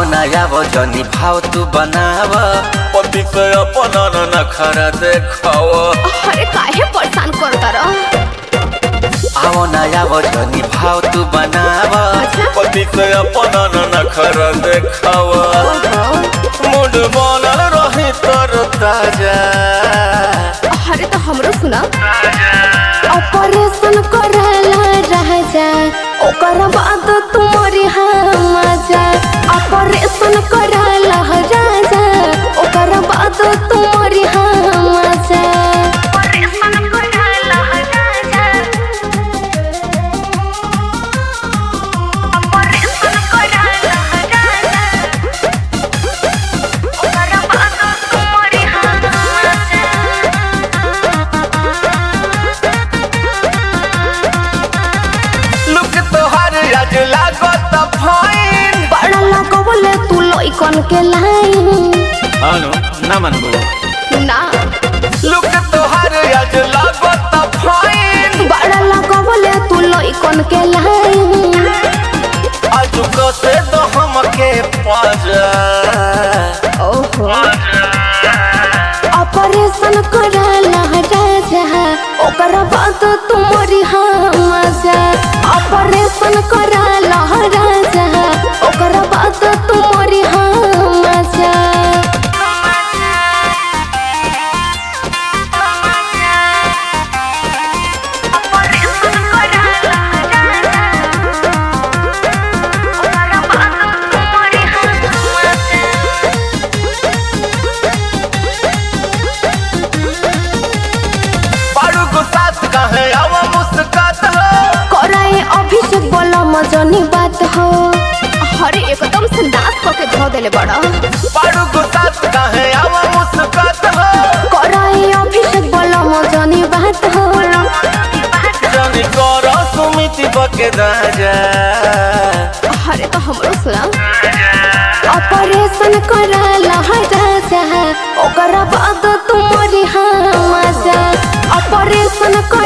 नया वजनी भाव तू बनाव पति से अपन नखरा देखाव। अरे काहे परेशान करता रह। आओ नया वजनी भाव तू बनाव पति से अपन नखरा देखाव। मूड बनल रही तर ताजा। अरे तो हमरो सुना ऑपरेशन कराला राजा ओकर बाद तुम्हारी मजा। ऑपरेशन कराला राजा ओकर बाद तुम्हारी मजा। ऑपरेशन कराला राजा ऑपरेशन कराला राजा ओकर बाद तुम्हारी मजा। लुक तोहार आज लागत फाइन। बड़ा लागो बोले तू लइकन के लाइन। हानो ना मनबो ना लुक तोहार आज लागत फाइन। बड़ा लागो बोले तू लइकन के लाइन। आज कसे तो हमके पाजा। ओहो ऑपरेशन कराला राजा ओकर बाद तुम्हारी मजा। ऑपरेशन कराला राजा ओकर बाद तुम्हारी मजा। ऑपरेशन कराला राजा ओकर बाद तुम्हारी मजा। बारू को साथ कहे आवा मुस्कात हो। कराए अभिषेक बोला मजनी बात हो। अरे एकदम से नाच करके धो देले बड़ा। बारू को साथ कहे आवा मुस्कात हो। कराए अभिषेक बोला मजनी बात हो। जानी करो सुमिति बके दाजा। अरे तो हमरो सुना ऑपरेशन कराला राजा ओकर बाद तुम्हारी मजा। ऑपरेशन